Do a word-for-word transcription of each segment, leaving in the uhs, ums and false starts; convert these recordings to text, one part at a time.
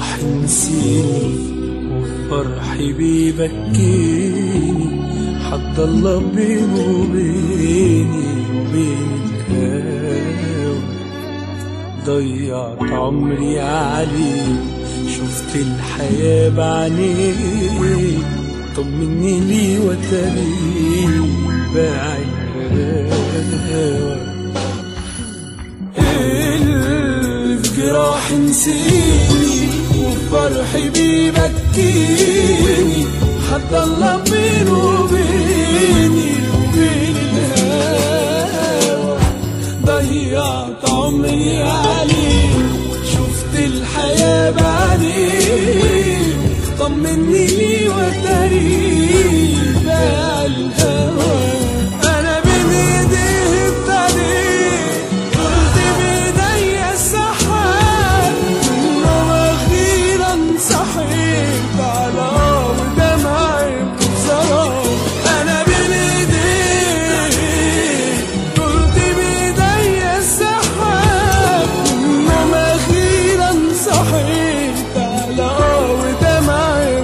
جراح نسيني وفرحي بيبكيني، حد الله بينه وبيني وبين الهوى. ضيعت عمري عليه، شفت الحياة بعينيه، طمني لي وتريه باع الهوى. اللي في جراح نسيني وفرحي بيبكيني، حد الله بينه وبيني وبين الهوى. ضيعت عمري عليه، شفت الحياة بعديه، طمني لي وتريه باع الهوى. أنا بين ايديه ابتديت، قلت بإيديا السحاب، منهم أخيرا صحيت على ودمعي بسراب. أنا بين ايديه، قلت بإيديا السحاب، منهم أخيرا صحيت على ودمعي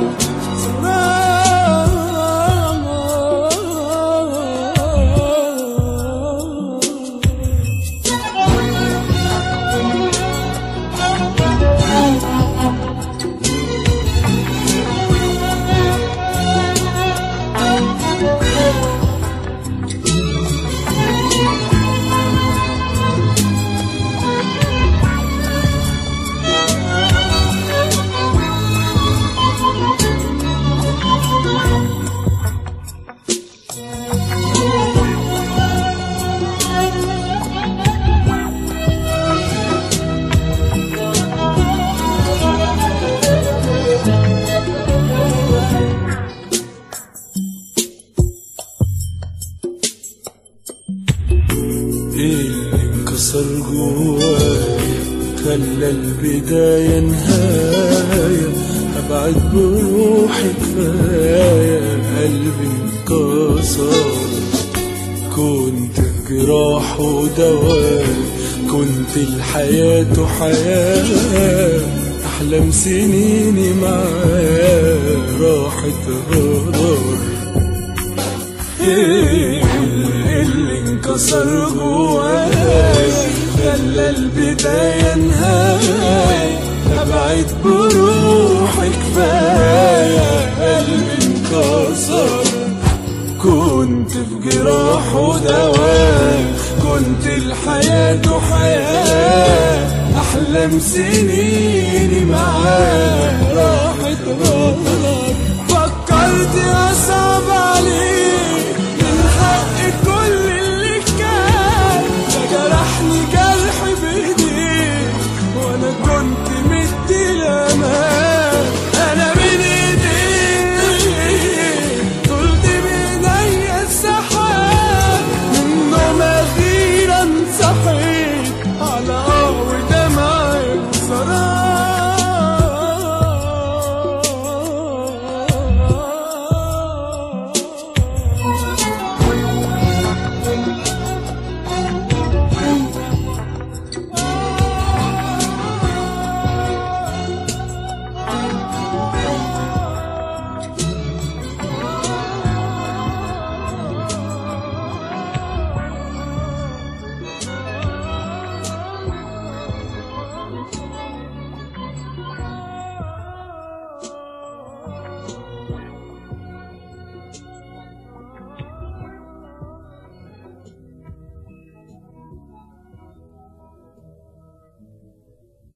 اللي انكسر جوايا خلى البداية نهاية. أبعد بروحي كفاية، قلبي انكسر. كنت في جراح ودواء، كنت الحياة حياة. أحلام سنيني معاه راحت غدر. اللي انكسر جواي خلى البداية نهاية. أبعد بروحي كفاية، قلبي انكسر. كنت في جراح ودواء، كنت الحياة حياة. أحلام سنيني معاه راحت غلط. فكرت أصعب عليه من حق كل اللي كان، فجرحني جرح بإيديه وأنا كنت مدي الأمان. أنا من إيديه، طلت بإيديا السحاب، منهم أخيرا صحيت على ودمعي بسراب.